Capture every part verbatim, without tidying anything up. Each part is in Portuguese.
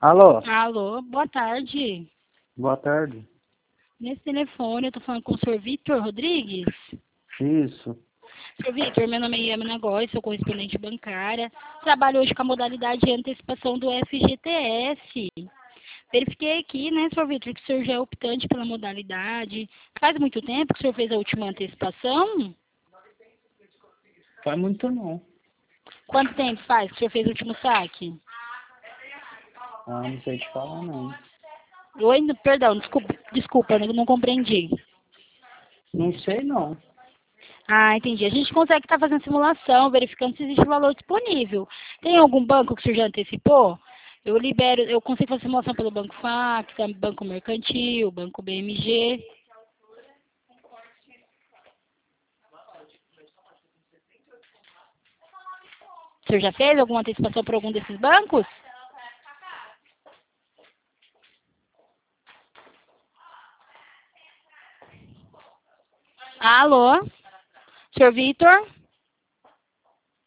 Alô, Alô, boa tarde. boa tarde. Nesse telefone eu tô falando com o senhor Vitor Rodrigues. Isso. senhor Vitor, meu nome é Yamina Góes, sou correspondente bancária. Trabalho hoje com a modalidade de antecipação do F G T S. Verifiquei aqui, né, senhor Vitor, que o senhor já é optante pela modalidade. Faz muito tempo que o senhor fez a última antecipação? Faz muito não. Quanto tempo faz que o senhor fez o último saque? Ah, não sei te falar não. Oi, perdão, desculpa, desculpa, não, não compreendi. Não sei não. Ah, entendi. A gente consegue estar fazendo simulação, verificando se existe valor disponível. Tem algum banco que o senhor já antecipou? Eu libero, eu consigo fazer simulação pelo Banco Facta, Banco Mercantil, Banco B M G. O senhor já fez alguma antecipação por algum desses bancos? Alô? senhor Vitor?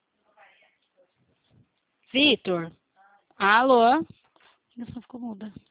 Vitor? Alô? Nossa, ficou muda.